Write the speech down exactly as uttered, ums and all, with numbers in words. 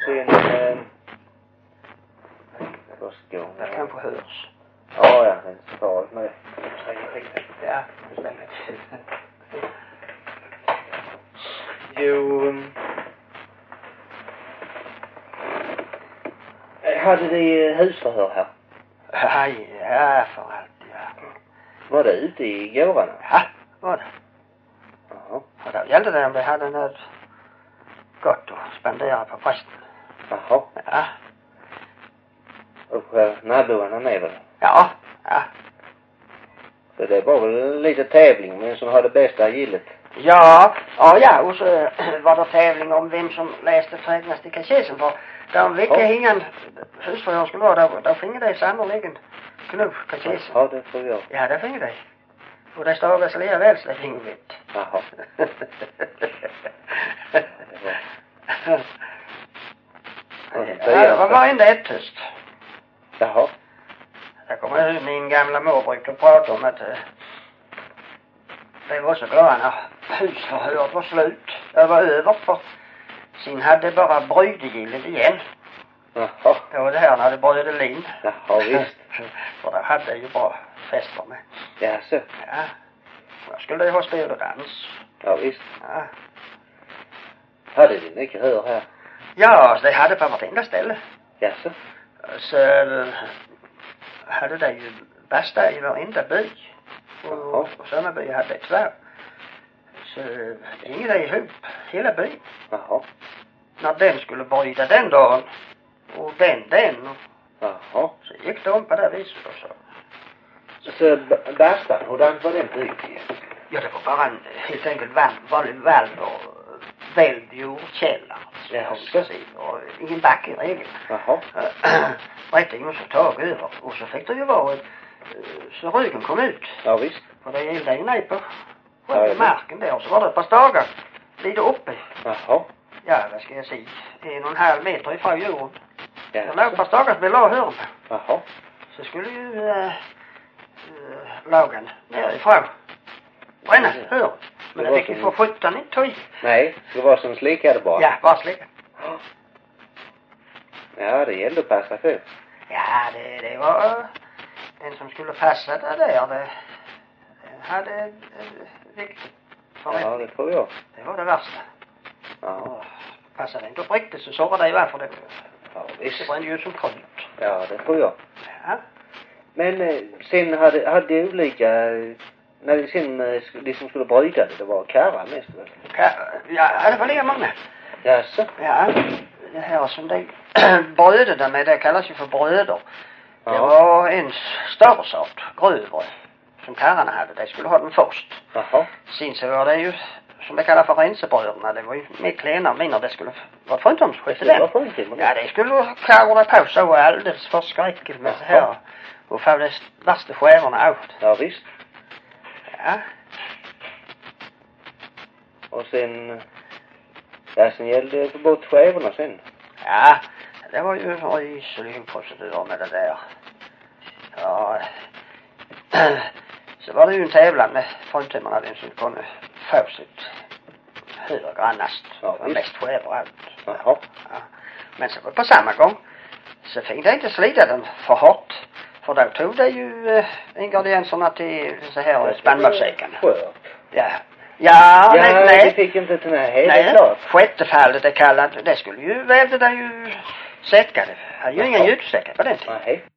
Sen... Eh, vad ska jag... Det kanske hörs. Ja, ja. Det ska med det. Ja, Jo... Um, hade ni husförhör här? Aj, ja, för allt, ja. Var det ute i gårdarna? Ja, var det. Jaha. Och då gällde det om det hade något gott att spendera på prästen. Jaha. Ja. Och uh, naboarna med väl? Ja, ja. Så det var väl lite tävling men som hade bästa gillet. Ja, ja, ja. Och så var det tävling om vem som läste trägnaste katekesen. För de vilka ja. ingen husförhör skulle vara, då, då finge det sannoliken knuff katekesen. Ja, det tror jag. Ja, det finge det. Och det stavar så lika väl så det finge vi. Jaha. Ja, det var varenda ett tyst. Jaha. Jag kommer ihåg min gamla mor brukade prata om att uh, det var så glada när husförhöret var slut. Det var över för sin hade bara brydegillet igen. Jaha. Det var det här när det bröde lin. Jaha, visst. För det hade ju bra fester med. Ja, så. Ja. Då skulle det ha spel och dans. Ja, visst. Ja. Hade ni mycket hör här? Ja, så det hade på vartenda ställe. Ja, så. Så hade det ju bästa i varenda by. Och, och samma by hade två. Så det hängde det ihop, hela byn. Jaha. När den skulle bryta den dagen. Och den, den. Och jaha. så gick det om på det viset och så. Så, så bästan, hur var den byggd? Ja, det var bara en helt enkelt valv, valv, valv och välv jordkällare. Ja, så. Och ingen back i regel. Jaha. Rättingen så tag över. Och så fick det ju vara så röken kom ut. Ja, visst. Och det gällde ju nej på ja, ja. marken där. Och så var det ett par stagar lite uppe. Jaha. Ja, vad ska jag säga? En och en halv meter ifrån jorden. Ja. Jag låg ett par stagar som vi la hörn på. Jaha. Så skulle ju äh, äh, lagen nerifrån bränna hörn. Men det fick ju för sjutton inte ta i. Nej, det var som slickade bara. Ja, bara slickade. Ja, det gällde att passa för. Ja, det, det var uh, den som skulle passa det där. Det, det hade uh, viktigt. Ja, det tror jag. Det var det värsta. Ja. Och passade inte upp riktigt så såg det ju varför det. Ja, visst. Det brände ju som kryt. Ja, det tror jag. Ja. Men eh, sen hade, hade olika, när det sen eh, liksom skulle bryta det, det var karra mest väl? Ja, det var lika många. Jaså? Ja, det här som det brödet där med, det kallas ju för bröder. Ja. Det var en större sort, grövre, som karlarna hade. De skulle ha den först. Jaha. Sen så var det ju, som det kallas för rensebröderna, det var ju mer klena mindre, det skulle vara fruntomsskjutet den. Det var fruntom? Ja, det skulle karra på så och alldeles förskräckligt med så här. Och få de värsta skärorna ut. Ja, visst. Ja. Och sen, ja, sen gällde det att få bort skärorna sen. Ja, det var ju en ryslig procedur med det där. Ja. Så var det ju en tävlan med fruntimmarna, den som kunde få sitt högre grannast. Ja, och mest skäror och allt. Jaha. Ja. Men så på samma gång så fick det inte slita den för hårt. För då tog det ju uh, ingredienserna till så här spannmålssäcken. Skört. Ja. Ja, ja nej, nej. nej. Det fick inte till nej, det nej, är klart. Sjätte fallet det kallat, det skulle ju vävde det ju säckade. Det hade ju ingen ljudsäckar på den tiden. Nej.